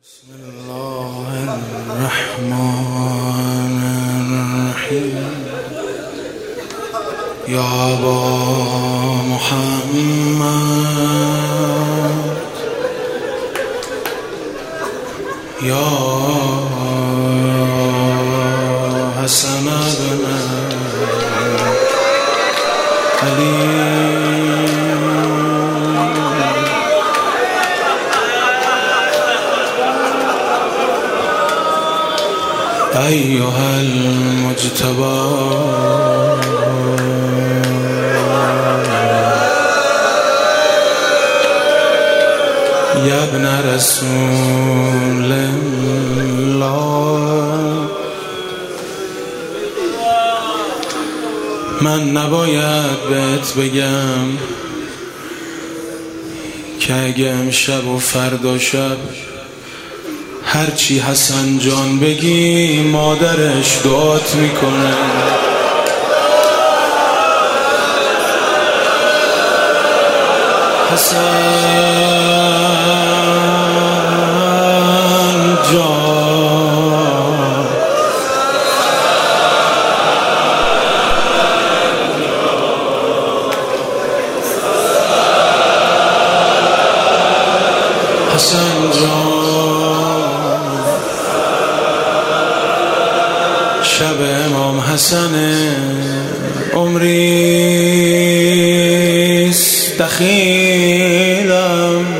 بسم الله الرحمن الرحیم یا ابا محمد یا حسن بن علی أيها المجتبى يا ابن رسول الله من نباید بهت بگم که اگه امشب و فردا شب هرچی حسن جان بگی مادرش دعات میکنه. حسن جان حسن جان شب امام حسن عمریست دخیلم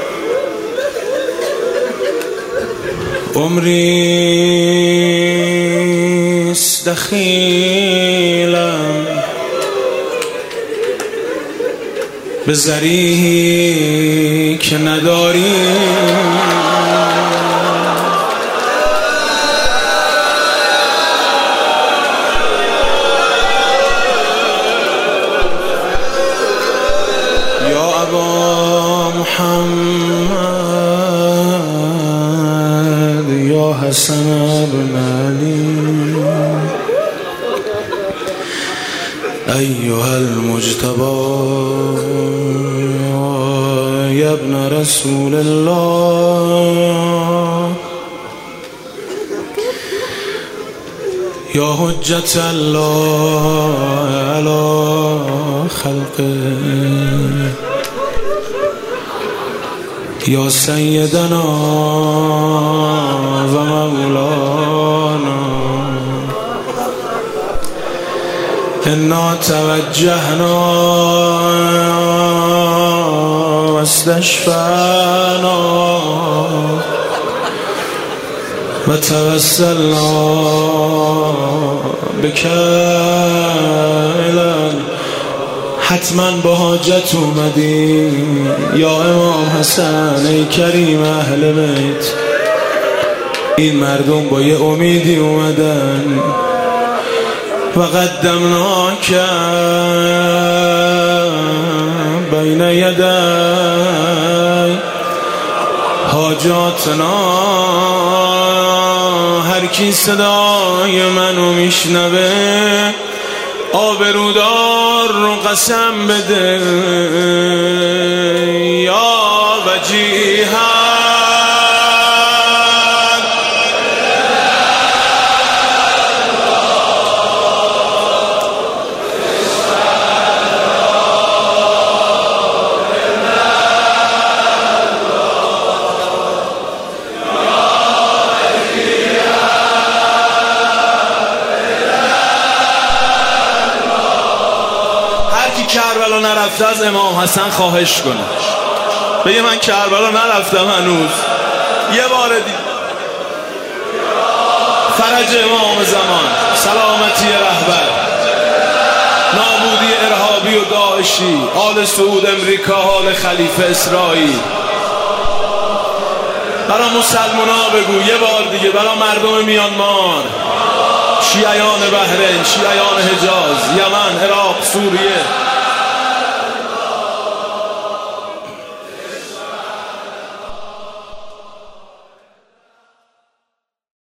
عمریست دخیلم به ذریحی که نداری محمد یا حسن بن علی أيها المجتبى يا ابن رسول الله يا حجة الله على خلقه یا سیدنا و مولانا انا توجهنا و استشفعنا و توسلنا بک حتما با حاجت اومدی یا امام حسن ای کریم اهل بیت. این مردم با یه امیدی اومدن و قدمناک بین یدی حاجاتنا. هر کی صدای منو میشنوه آبرودار رو قسم بده یا وجیها کربلا نرفته از امام حسن خواهش کنه بگه من کربلا نرفتم هنوز یه بار دیگه. فرج امام زمان، سلامتی رهبر، نابودی ارهابی و داعشی، آل سعود امریکا، حال خلیفه اسرائیل. برای مسلمونا بگو یه بار دیگه، برای مردم میانمار، شیعیان بحرین، شیعیان حجاز، یمن، عراق، سوریه،